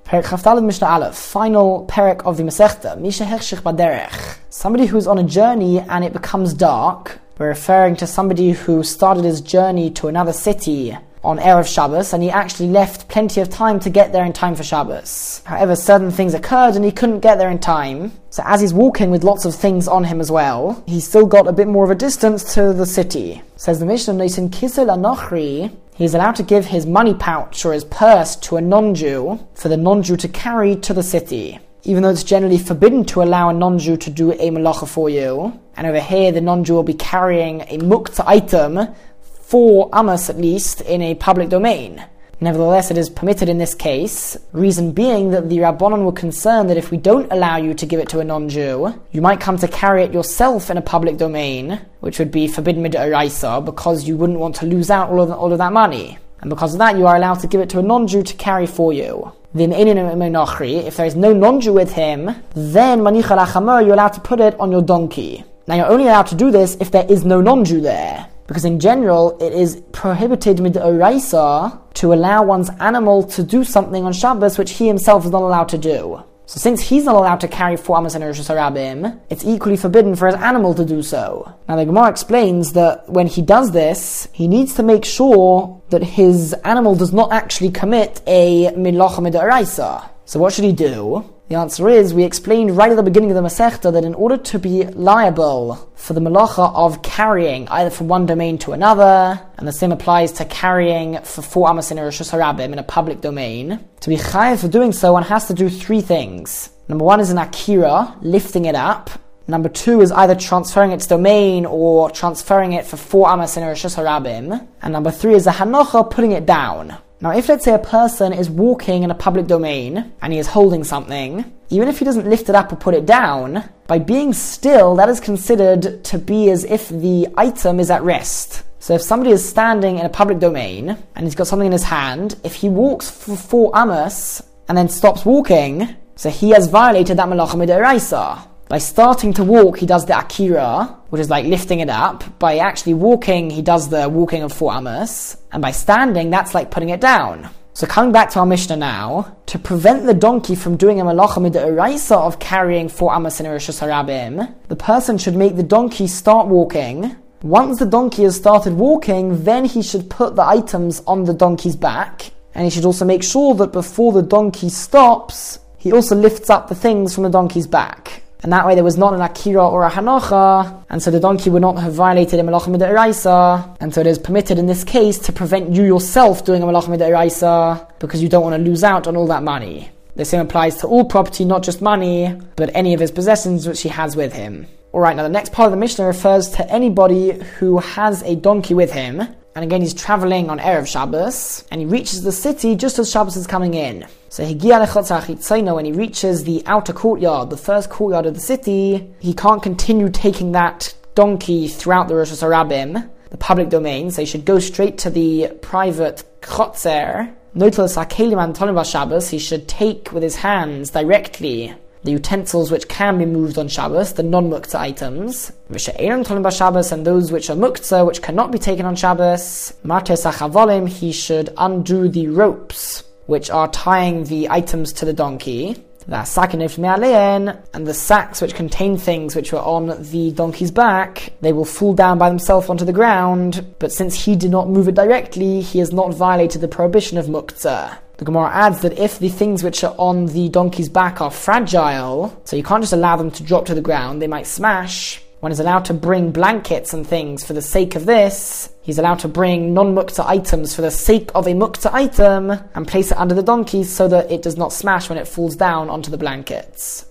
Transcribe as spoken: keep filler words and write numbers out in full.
Perek Chafdalad Mishnah Aleph, final perek of the Masechta. Misha Hechshich Baderech. Somebody who's on a journey and it becomes dark. We're referring to somebody who started his journey to another city on Erev Shabbos, and he actually left plenty of time to get there in time for Shabbos. However, certain things occurred and he couldn't get there in time. So as he's walking with lots of things on him as well, he's still got a bit more of a distance to the city. Says the Mishnah, Noisin Kisel Anochri, he's allowed to give his money pouch or his purse to a non-Jew for the non-Jew to carry to the city. Even though it's generally forbidden to allow a non-Jew to do a malacha for you. And over here, the non-Jew will be carrying a muktzah item, four amas at least, in a public domain. Nevertheless, it is permitted in this case, reason being that the Rabbanon were concerned that if we don't allow you to give it to a non-Jew, you might come to carry it yourself in a public domain, which would be forbidden mid'oraisa, because you wouldn't want to lose out all of, all of that money. And because of that, you are allowed to give it to a non-Jew to carry for you. If there is no non-Jew with him, then manicha lachamor, you're allowed to put it on your donkey. Now you're only allowed to do this if there is no non-Jew there. Because in general, it is prohibited mid'oraisa to allow one's animal to do something on Shabbos which he himself is not allowed to do. So since he's not allowed to carry four amas in Rosh Hashanah, it's equally forbidden for his animal to do so. Now the Gemara explains that when he does this, he needs to make sure that his animal does not actually commit a milacha mid'oraisa. So what should he do? The answer is, we explained right at the beginning of the Masechta that in order to be liable for the malacha of carrying either from one domain to another, and the same applies to carrying for four amas in a Rosh Hashanah in a public domain, to be chayav for doing so, one has to do three things. Number one is an akira, lifting it up. Number two is either transferring its domain or transferring it for four amas in a Rosh Hashanah. And number three is a hanocha, putting it down. Now, if let's say a person is walking in a public domain and he is holding something, even if he doesn't lift it up or put it down, by being still, that is considered to be as if the item is at rest. So if somebody is standing in a public domain and he's got something in his hand, if he walks for four amas and then stops walking, so he has violated that malacha mid'oraisa. By starting to walk, he does the akira, which is like lifting it up. By actually walking, he does the walking of four amas. And by standing, that's like putting it down. So coming back to our Mishnah now, to prevent the donkey from doing a malacha mid'oraisa of carrying four amas in a Rosh Hashanah, the person should make the donkey start walking. Once the donkey has started walking, then he should put the items on the donkey's back. And he should also make sure that before the donkey stops, he also lifts up the things from the donkey's back. And that way there was not an akira or a hanocha, and so the donkey would not have violated a malacha mid'oraisa, and so it is permitted in this case to prevent you yourself doing a malacha mid'oraisa, because you don't want to lose out on all that money. The same applies to all property, not just money, but any of his possessions which he has with him. Alright, now the next part of the Mishnah refers to anybody who has a donkey with him, and again he's travelling on Erev Shabbos, and he reaches the city just as Shabbos is coming in. So when he reaches the outer courtyard, the first courtyard of the city, he can't continue taking that donkey throughout the Rosh Hashanah, the public domain, so he should go straight to the private chotzer. He should take with his hands directly the utensils which can be moved on Shabbos, the non-muktzah items, and those which are muktzah, which cannot be taken on Shabbos. He should undo the ropes which are tying the items to the donkey, and the sacks which contain things which were on the donkey's back, they will fall down by themselves onto the ground, but since he did not move it directly, he has not violated the prohibition of muktzah. The Gemara adds that if the things which are on the donkey's back are fragile, so you can't just allow them to drop to the ground, they might smash. One is allowed to bring blankets and things for the sake of this. He's allowed to bring non-muktzah items for the sake of a muktzah item and place it under the donkey so that it does not smash when it falls down onto the blankets.